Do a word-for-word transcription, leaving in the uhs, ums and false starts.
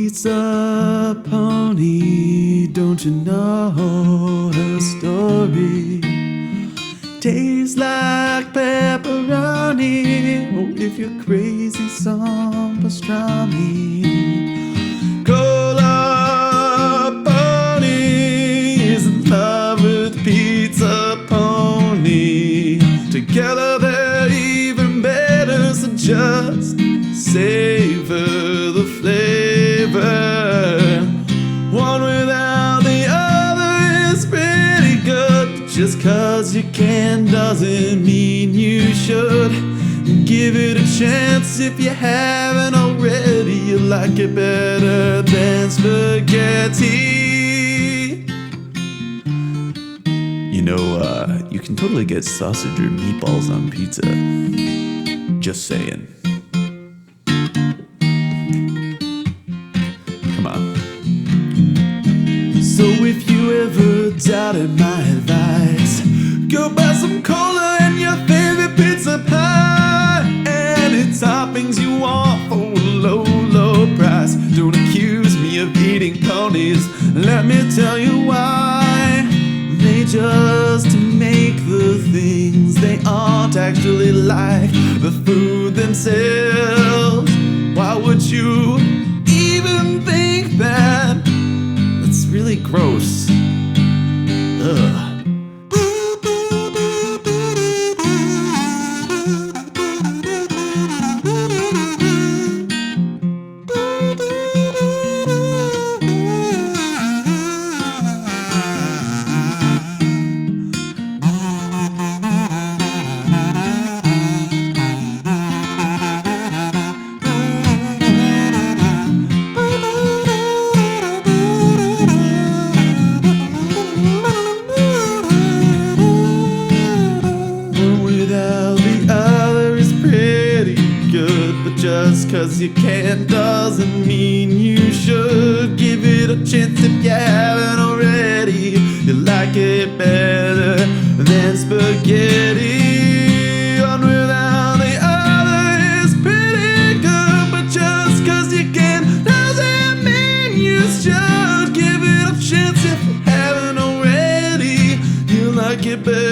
Pizza Pony, don't you know her story? Tastes like pepperoni. Oh, if you're crazy, some pastrami. Cola Pony is in love with Pizza Pony. Together they're even better, so just savor the flavor. One without the other is pretty good. Just cause you can doesn't mean you should. Give it a chance if you haven't already. You like it better than spaghetti. You know, uh, you can totally get sausage or meatballs on pizza. Just saying. Come on. So if you ever doubted my advice, go buy some cola and your favorite pizza pie. Any toppings you want for a low, low price. Don't accuse me of eating ponies, let me tell you why. They just make the things they aren't actually like the food themselves. Why would you even think that? That's really gross. Ugh. Just cause you can doesn't mean you should. Give it a chance if you haven't already. You like it better than spaghetti. One without the other is pretty good. But just cause you can doesn't mean you should. Give it a chance if you haven't already. You like it better